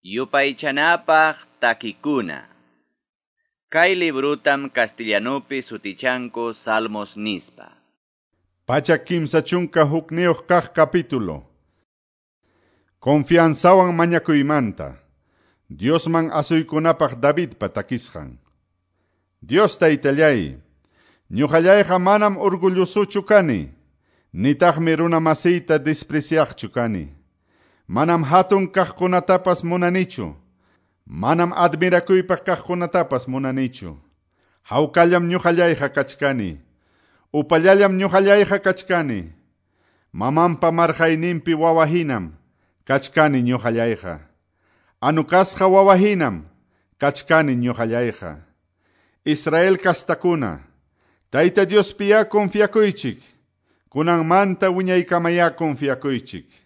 Yupaychanapaq takikuna. Kay librutam castellanopi sutichanku Salmos nispa. Pacha kimsa chunka hukniyuq kaq capítulo. Confianzawan mañakuymanta. Diosman asuykunapaq Davidpa takisqan. Dios taytallay, ñuqallayqa manam orgullosuchu kani, nitaqmi runa masiyta despreciaqchu kani. Manam hatun kaqkunatapas munanichu, manam admirakuypaq kaqkunatapas munanichu. Hawkallam ñuqallayqa kachkani, upallallam ñuqallayqa kachkani. Mamanpa marqayninpi wawahinam kachkani ñuqallayqa. Anukasqa wawahinam kachkani ñuqallayqa. Israel kastakuna, Tayta Diospiya confiakuychik, kunanmanta wiñaykamaya confiakuychik.